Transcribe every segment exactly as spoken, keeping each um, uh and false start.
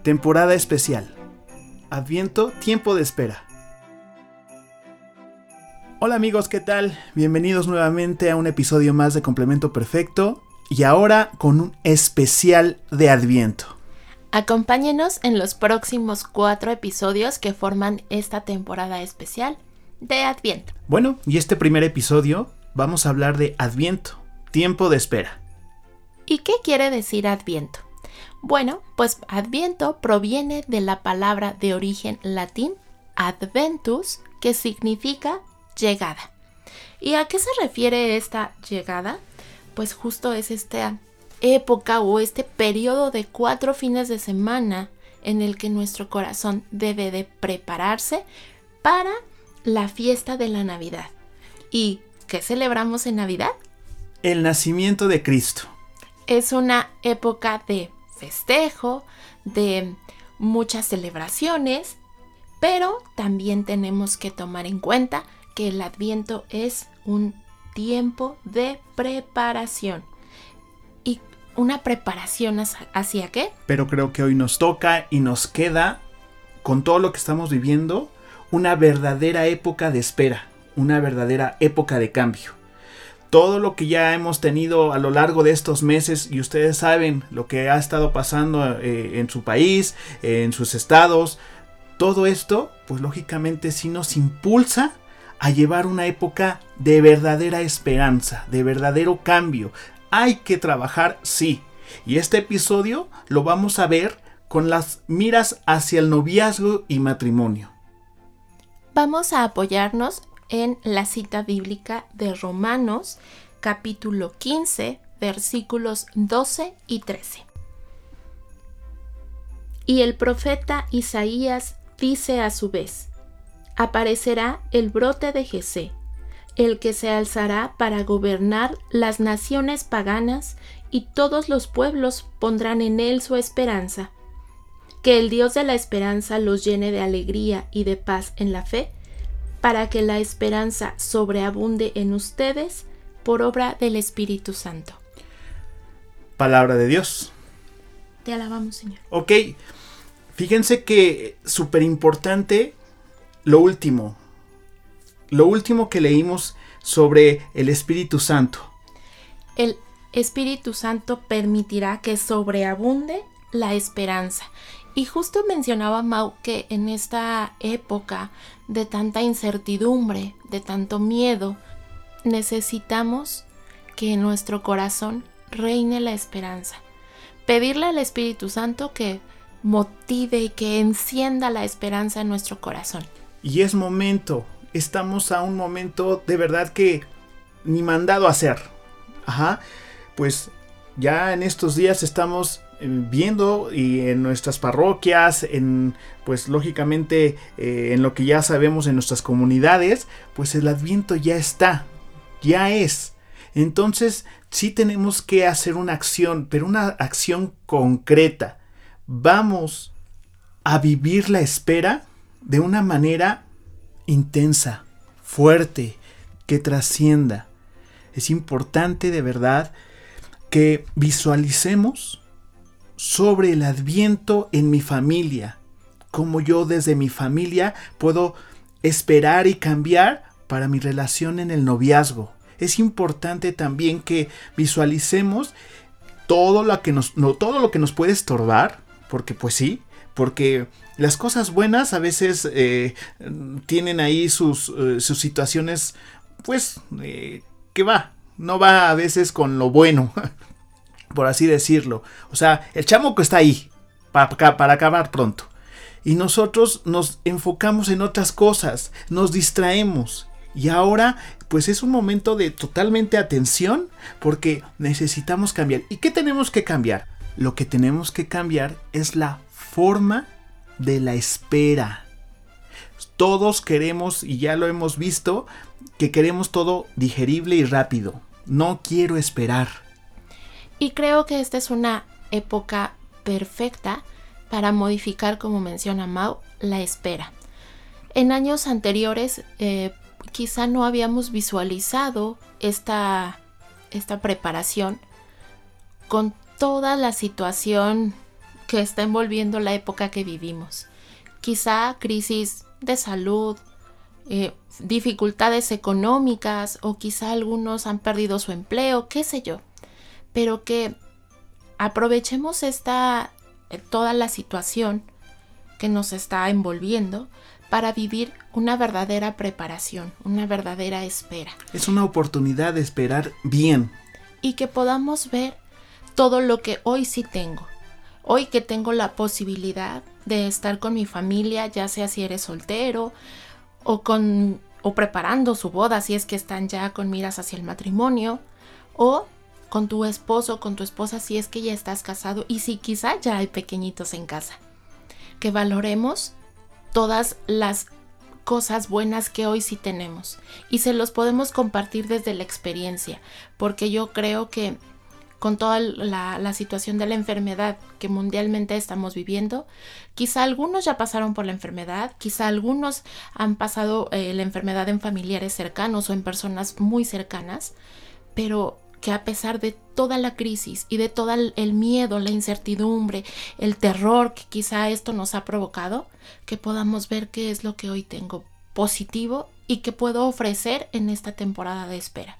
Temporada especial. Adviento, tiempo de espera. Hola amigos, ¿qué tal? Bienvenidos nuevamente a un episodio más de Complemento Perfecto y ahora con un especial de Adviento. Acompáñenos en los próximos cuatro episodios que forman esta temporada especial de Adviento. Bueno, y este primer episodio vamos a hablar de Adviento, tiempo de espera. ¿Y qué quiere decir Adviento? Bueno, pues Adviento proviene de la palabra de origen latín adventus, que significa llegada. ¿Y a qué se refiere esta llegada? Pues justo es esta época o este periodo de cuatro fines de semana en el que nuestro corazón debe de prepararse para la fiesta de la Navidad. ¿Y qué celebramos en Navidad? El nacimiento de Cristo. Es una época de festejo, de muchas celebraciones, pero también tenemos que tomar en cuenta que el Adviento es un tiempo de preparación. ¿Y una preparación hacia qué? Pero creo que hoy nos toca y nos queda, con todo lo que estamos viviendo, una verdadera época de espera, una verdadera época de cambio. Todo lo que ya hemos tenido a lo largo de estos meses, y ustedes saben lo que ha estado pasando eh, en su país, eh, en sus estados, todo esto, pues lógicamente sí nos impulsa a llevar una época de verdadera esperanza, de verdadero cambio. Hay que trabajar, sí. Y este episodio lo vamos a ver con las miras hacia el noviazgo y matrimonio. Vamos a apoyarnos en la cita bíblica de Romanos, capítulo quince, versículos doce y trece. Y el profeta Isaías dice a su vez: aparecerá el brote de Jesé, el que se alzará para gobernar las naciones paganas, y todos los pueblos pondrán en él su esperanza. Que el Dios de la esperanza los llene de alegría y de paz en la fe, para que la esperanza sobreabunde en ustedes por obra del Espíritu Santo. Palabra de Dios. Te alabamos, Señor. Ok, fíjense que súper importante lo último, lo último que leímos sobre el Espíritu Santo. El Espíritu Santo permitirá que sobreabunde la esperanza. Y justo mencionaba Mau que en esta época de tanta incertidumbre, de tanto miedo, necesitamos que en nuestro corazón reine la esperanza. Pedirle al Espíritu Santo que motive y que encienda la esperanza en nuestro corazón. Y es momento, estamos a un momento de verdad que ni mandado a hacer. Ajá, pues ya en estos días estamos viendo y en nuestras parroquias, en pues lógicamente eh, en lo que ya sabemos en nuestras comunidades, pues el Adviento ya está, ya es. Entonces sí tenemos que hacer una acción, pero una acción concreta. Vamos a vivir la espera de una manera intensa, fuerte, que trascienda. Es importante de verdad que visualicemos sobre el Adviento en mi familia, cómo yo desde mi familia puedo esperar y cambiar para mi relación en el noviazgo. Es importante también que visualicemos todo lo que nos, no, todo lo que nos puede estorbar, porque pues sí, porque las cosas buenas a veces eh, tienen ahí sus, eh, sus situaciones, pues, eh, que va, no va a veces con lo bueno, por así decirlo. O sea, el chamuco está ahí, para, para acabar pronto. Y nosotros nos enfocamos en otras cosas, nos distraemos. Y ahora, pues es un momento de totalmente atención, porque necesitamos cambiar. ¿Y qué tenemos que cambiar? Lo que tenemos que cambiar es la forma de la espera. Todos queremos, y ya lo hemos visto, que queremos todo digerible y rápido. No quiero esperar. Y creo que esta es una época perfecta para modificar, como menciona Mau, la espera. En años anteriores eh, quizá no habíamos visualizado esta, esta preparación con toda la situación que está envolviendo la época que vivimos. Quizá crisis de salud, eh, dificultades económicas, o quizá algunos han perdido su empleo, qué sé yo. Pero que aprovechemos esta, eh, toda la situación que nos está envolviendo para vivir una verdadera preparación, una verdadera espera. Es una oportunidad de esperar bien. Y que podamos ver todo lo que hoy sí tengo. Hoy que tengo la posibilidad de estar con mi familia, ya sea si eres soltero o, con, o preparando su boda, si es que están ya con miras hacia el matrimonio, o con tu esposo, con tu esposa, si es que ya estás casado y si quizá ya hay pequeñitos en casa. Que valoremos todas las cosas buenas que hoy sí tenemos y se los podemos compartir desde la experiencia, porque yo creo que con toda la, la situación de la enfermedad que mundialmente estamos viviendo, quizá algunos ya pasaron por la enfermedad, quizá algunos han pasado eh, la enfermedad en familiares cercanos o en personas muy cercanas, pero que a pesar de toda la crisis y de todo el, el miedo, la incertidumbre, el terror que quizá esto nos ha provocado, que podamos ver qué es lo que hoy tengo positivo y que puedo ofrecer en esta temporada de espera.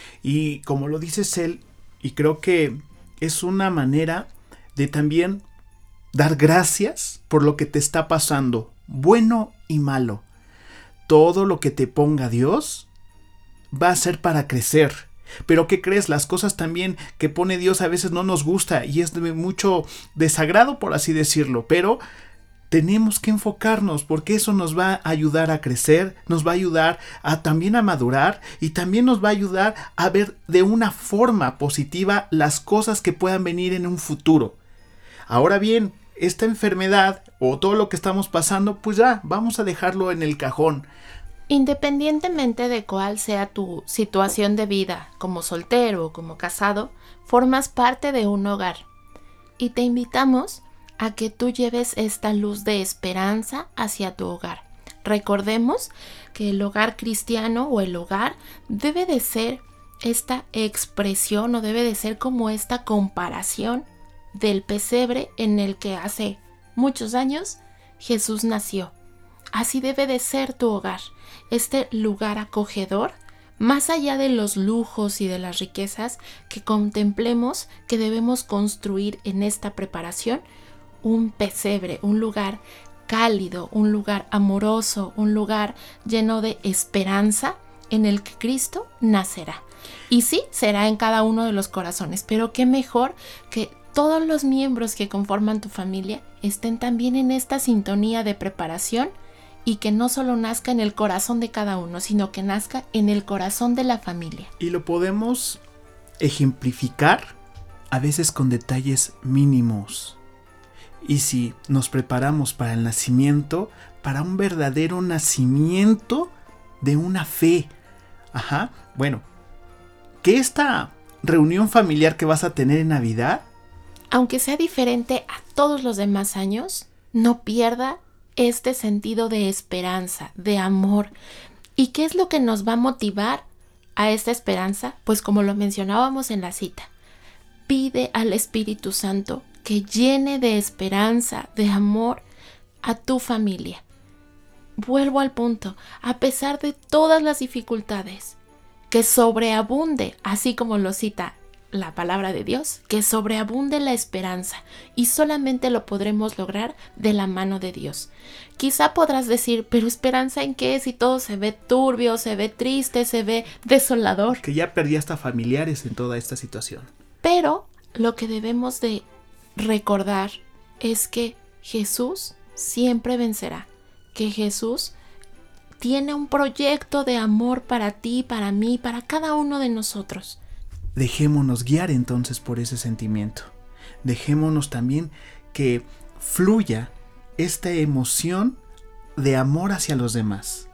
Y como lo dices él, y creo que es una manera de también dar gracias por lo que te está pasando, bueno y malo. Todo lo que te ponga Dios va a ser para crecer. Pero ¿qué crees? Las cosas también que pone Dios a veces no nos gusta y es de mucho desagrado, por así decirlo, pero tenemos que enfocarnos porque eso nos va a ayudar a crecer, nos va a ayudar a también a madurar y también nos va a ayudar a ver de una forma positiva las cosas que puedan venir en un futuro. Ahora bien, esta enfermedad o todo lo que estamos pasando, pues ya vamos a dejarlo en el cajón. Independientemente de cuál sea tu situación de vida, como soltero o como casado, formas parte de un hogar. Y te invitamos a que tú lleves esta luz de esperanza hacia tu hogar. Recordemos que el hogar cristiano o el hogar debe de ser esta expresión o debe de ser como esta comparación del pesebre en el que hace muchos años Jesús nació. Así debe de ser tu hogar, este lugar acogedor, más allá de los lujos y de las riquezas, que contemplemos que debemos construir en esta preparación un pesebre, un lugar cálido, un lugar amoroso, un lugar lleno de esperanza en el que Cristo nacerá. Y sí, será en cada uno de los corazones, pero qué mejor que todos los miembros que conforman tu familia estén también en esta sintonía de preparación y que no solo nazca en el corazón de cada uno, sino que nazca en el corazón de la familia. Y lo podemos ejemplificar a veces con detalles mínimos. Y si nos preparamos para el nacimiento, para un verdadero nacimiento de una fe. Ajá, bueno, que esta reunión familiar que vas a tener en Navidad, aunque sea diferente a todos los demás años, no pierda este sentido de esperanza, de amor. ¿Y qué es lo que nos va a motivar a esta esperanza? Pues como lo mencionábamos en la cita, pide al Espíritu Santo que llene de esperanza, de amor a tu familia. Vuelvo al punto, a pesar de todas las dificultades, que sobreabunde, así como lo cita la palabra de Dios, que sobreabunde la esperanza, y solamente lo podremos lograr de la mano de Dios. Quizá podrás decir, pero ¿esperanza en qué? Si todo se ve turbio, se ve triste, se ve desolador. Que ya perdí hasta familiares en toda esta situación. Pero lo que debemos de recordar es que Jesús siempre vencerá, que Jesús tiene un proyecto de amor para ti, para mí, para cada uno de nosotros. Dejémonos guiar entonces por ese sentimiento. Dejémonos también que fluya esta emoción de amor hacia los demás.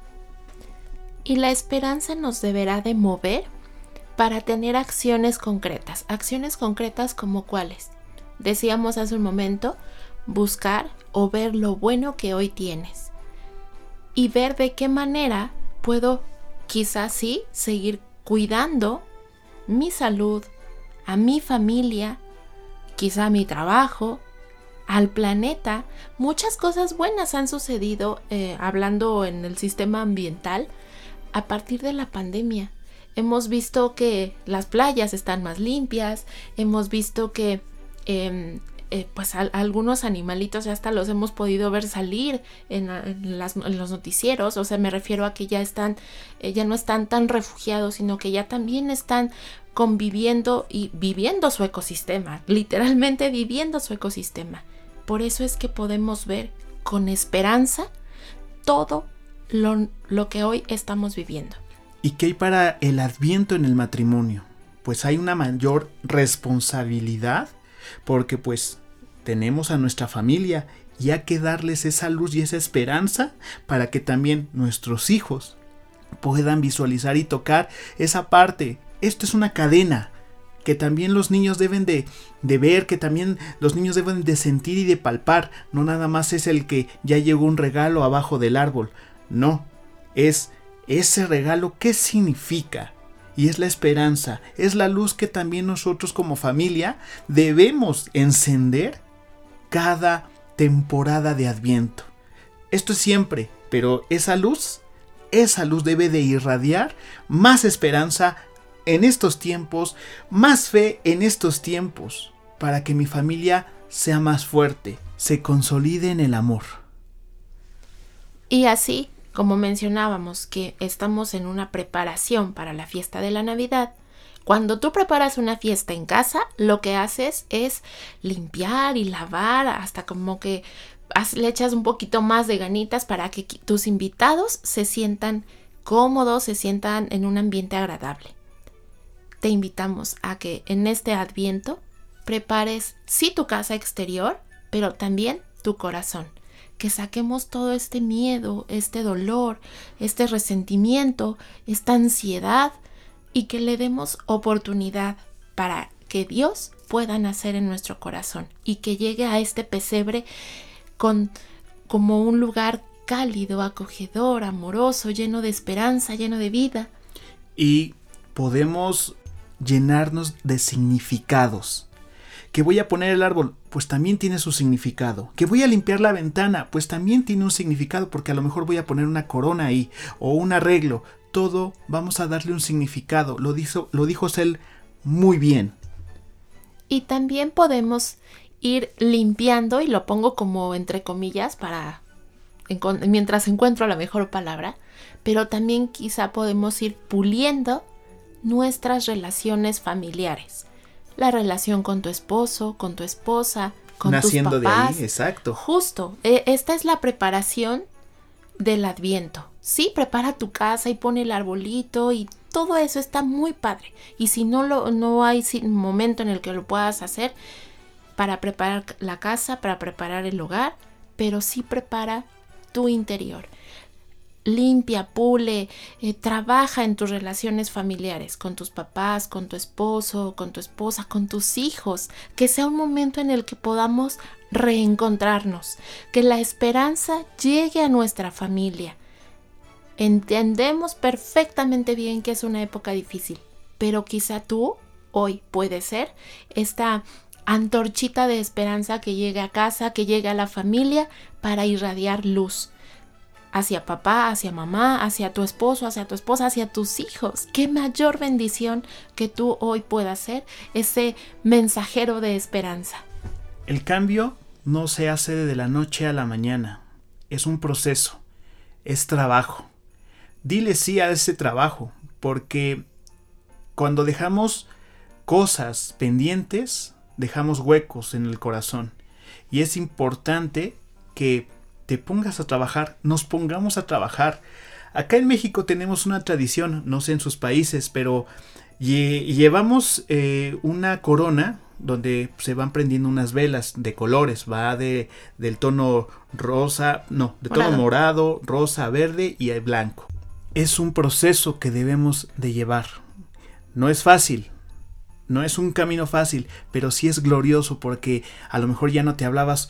Y la esperanza nos deberá de mover para tener acciones concretas. Acciones concretas como cuáles. Decíamos hace un momento, buscar o ver lo bueno que hoy tienes. Y ver de qué manera puedo quizás sí seguir cuidando mi salud, a mi familia, quizá mi trabajo, al planeta, muchas cosas buenas han sucedido, eh, hablando en el sistema ambiental, a partir de la pandemia. Hemos visto que las playas están más limpias, hemos visto que eh, eh, pues a, a algunos animalitos ya hasta los hemos podido ver salir en, en, las, en los noticieros. O sea, me refiero a que ya están, eh, ya no están tan refugiados, sino que ya también están conviviendo y viviendo su ecosistema, literalmente viviendo su ecosistema. Por eso es que podemos ver con esperanza todo lo, lo que hoy estamos viviendo. ¿Y qué hay para el Adviento en el matrimonio? Pues hay una mayor responsabilidad, porque pues tenemos a nuestra familia y hay que darles esa luz y esa esperanza para que también nuestros hijos puedan visualizar y tocar esa parte. Esto es una cadena que también los niños deben de, de ver, que también los niños deben de sentir y de palpar. No nada más es el que ya llegó un regalo abajo del árbol. No, es ese regalo, ¿qué significa? Y es la esperanza, es la luz que también nosotros como familia debemos encender cada temporada de Adviento. Esto es siempre, pero esa luz, esa luz debe de irradiar más esperanza en estos tiempos, más fe en estos tiempos, para que mi familia sea más fuerte, se consolide en el amor. Y así, como mencionábamos que estamos en una preparación para la fiesta de la Navidad, cuando tú preparas una fiesta en casa, lo que haces es limpiar y lavar, hasta como que le echas un poquito más de ganitas para que tus invitados se sientan cómodos, se sientan en un ambiente agradable. Te invitamos a que en este Adviento prepares sí tu casa exterior, pero también tu corazón. Que saquemos todo este miedo, este dolor, este resentimiento, esta ansiedad, y que le demos oportunidad para que Dios pueda nacer en nuestro corazón y que llegue a este pesebre con, como un lugar cálido, acogedor, amoroso, lleno de esperanza, lleno de vida. Y podemos llenarnos de significados. Que voy a poner el árbol, pues también tiene su significado. Que voy a limpiar la ventana, pues también tiene un significado, porque a lo mejor voy a poner una corona ahí o un arreglo. Todo vamos a darle un significado. Lo dijo, lo dijo él muy bien. Y también podemos ir limpiando, y lo pongo como entre comillas para mientras encuentro la mejor palabra, pero también quizá podemos ir puliendo nuestras relaciones familiares. La relación con tu esposo, con tu esposa, con Naciendo tus papás. de ahí, exacto. Justo, esta es la preparación del Adviento. Sí, prepara tu casa y pone el arbolito y todo eso está muy padre. Y si no, lo, no hay momento en el que lo puedas hacer para preparar la casa, para preparar el hogar, pero sí prepara tu interior. Limpia, pule, eh, trabaja en tus relaciones familiares, con tus papás, con tu esposo, con tu esposa, con tus hijos. Que sea un momento en el que podamos reencontrarnos, que la esperanza llegue a nuestra familia. Entendemos perfectamente bien que es una época difícil, pero quizá tú hoy puedes ser esta antorchita de esperanza que llegue a casa, que llegue a la familia para irradiar luz. Hacia papá, hacia mamá, hacia tu esposo, hacia tu esposa, hacia tus hijos. Qué mayor bendición que tú hoy puedas ser ese mensajero de esperanza. El cambio no se hace de la noche a la mañana. Es un proceso, es trabajo. Dile sí a ese trabajo, porque cuando dejamos cosas pendientes, dejamos huecos en el corazón. Y es importante que te pongas a trabajar, nos pongamos a trabajar. Acá en México tenemos una tradición, no sé en sus países, pero lle- llevamos eh, una corona donde se van prendiendo unas velas de colores, va de del tono rosa, no, de tono morado, rosa, verde y blanco. Es un proceso que debemos de llevar. No es fácil, no es un camino fácil, pero sí es glorioso, porque a lo mejor ya no te hablabas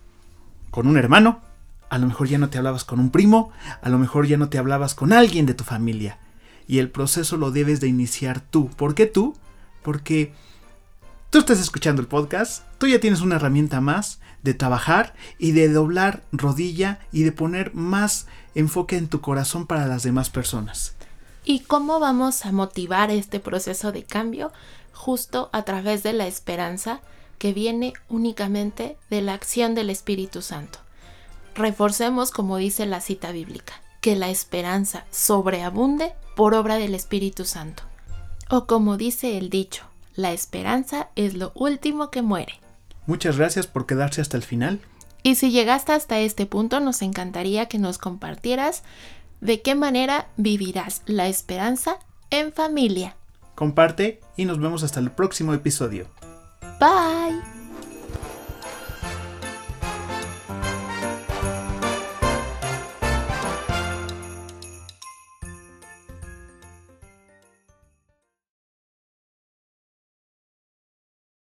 con un hermano, a lo mejor ya no te hablabas con un primo, a lo mejor ya no te hablabas con alguien de tu familia. Y el proceso lo debes de iniciar tú. ¿Por qué tú? Porque Tú estás escuchando el podcast, tú ya tienes una herramienta más de trabajar y de doblar rodilla y de poner más enfoque en tu corazón para las demás personas. ¿Y cómo vamos a motivar este proceso de cambio? Justo a través de la esperanza que viene únicamente de la acción del Espíritu Santo. Reforcemos, como dice la cita bíblica, que la esperanza sobreabunde por obra del Espíritu Santo. O como dice el dicho, la esperanza es lo último que muere. Muchas gracias por quedarse hasta el final. Y si llegaste hasta este punto, nos encantaría que nos compartieras de qué manera vivirás la esperanza en familia. Comparte y nos vemos hasta el próximo episodio. Bye.